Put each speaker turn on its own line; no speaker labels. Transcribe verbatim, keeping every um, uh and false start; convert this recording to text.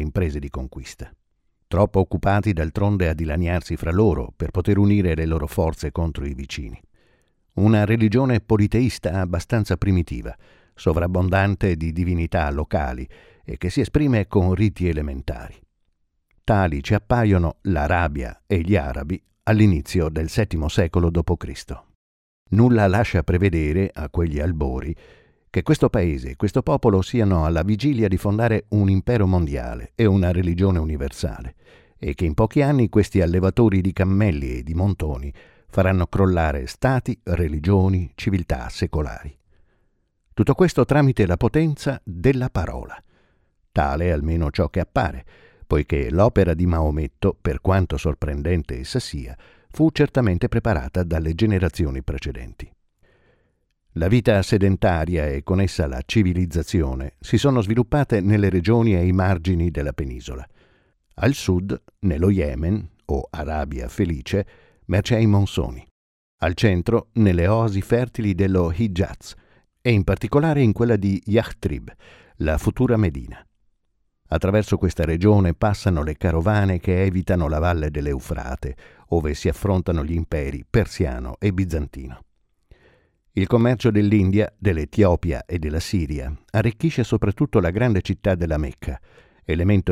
imprese di conquista. Troppo occupati d'altronde a dilaniarsi fra loro per poter unire le loro forze contro i vicini. Una religione politeista abbastanza primitiva, sovrabbondante di divinità locali e che si esprime con riti elementari. Tali ci appaiono l'Arabia e gli arabi all'inizio del settimo secolo dopo Cristo. Nulla lascia prevedere, a quegli albori, che questo paese e questo popolo siano alla vigilia di fondare un impero mondiale e una religione universale, e che in pochi anni questi allevatori di cammelli e di montoni faranno crollare stati, religioni, civiltà secolari. Tutto questo tramite la potenza della parola. Tale almeno ciò che appare, poiché l'opera di Maometto, per quanto sorprendente essa sia, fu certamente preparata dalle generazioni precedenti. La vita sedentaria e con essa la civilizzazione si sono sviluppate nelle regioni ai margini della penisola. Al sud, nello Yemen, o Arabia Felice, mercé ai monsoni. Al centro, nelle oasi fertili dello Hijaz, e in particolare in quella di Yathrib, la futura Medina. Attraverso questa regione passano le carovane che evitano la valle dell'Eufrate, ove si affrontano gli imperi persiano e bizantino. Il commercio dell'India, dell'Etiopia e della Siria arricchisce soprattutto la grande città della Mecca, elemento